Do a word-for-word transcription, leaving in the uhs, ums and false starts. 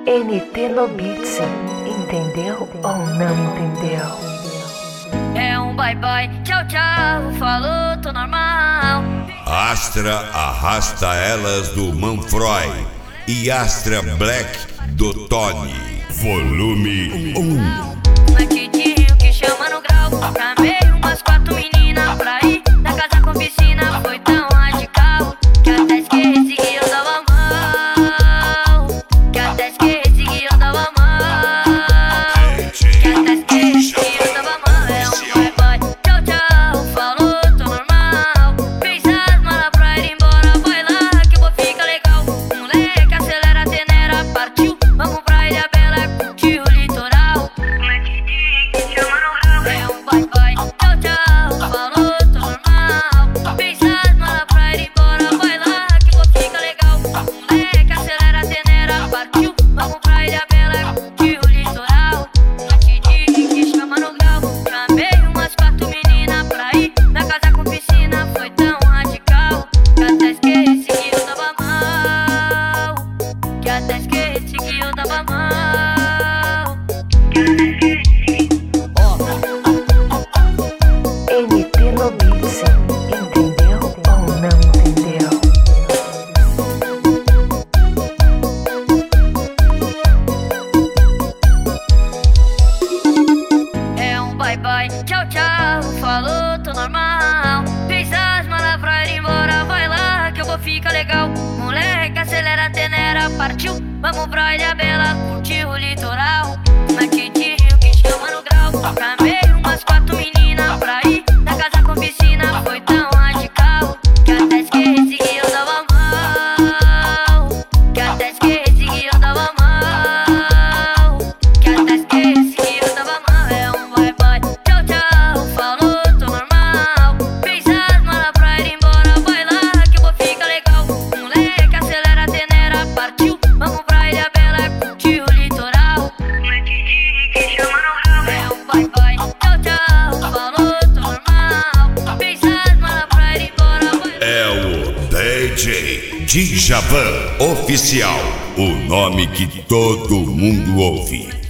N T no Beats, entendeu ou não entendeu? É um bye bye, tchau tchau, falou, tô normal. Astra arrasta elas do Manfroy e Astra Black do Tony. Volume um. Um tidinho que chama no grau, chamei umas quatro meninas pra ir na casa com piscina. Foi tão radical que até esqueci que eu dava mal. Que até esqueci que eu dava mal. Que até esqueci que eu dava mal. É um bye bye, tchau tchau, falou, tô normal. Fez as malas pra ir embora, vai lá que eu vou ficar legal. Moleque, acelera a tenera, partiu, vamos pra Ilha Bela, curtir o litoral. É um bye bye, tchau tchau, falou, tô normal. Fez as malas pra ir embora, vai lá que eu vou ficar legal. Moleque, acelera a tenera, partiu, vamos pra Ilha Bela, curtir o litoral. Não te digo que chama no grau, chamei umas quatro meninas pra ir na casa com piscina. Foi tão radical que até esqueci que eu tava mal. Que até esqueci que eu tava mal. N T no Beats, entendeu ou não entendeu? É um bye bye, tchau tchau, falou, tô normal. Fez as malas pra ir embora, vai lá que eu vou ficar legal. Moleque, acelera a tenera, partiu, vamos pra Ilha Bela, curtir o litoral. Mas te digo que chama no grau, chamei umas quatro meninas pra ir na casa com piscina. Foi tão radical que até esqueci que eu dava mal. Que até esqueci que eu dava mal. Que até esqueci que eu dava mal. É um bye bye, tchau tchau, falou, tô normal. Fez as malas pra ir embora, vai lá que eu vou ficar legal. Moleque, acelera a tenera, partiu, vamos pra Ilha Bela, curtir o litoral. É um bye bye, tchau tchau, falou, tô normal. Fez as malas pra ir embora, vai lá. É o D J Djavan Oficial, o nome que todo mundo ouve.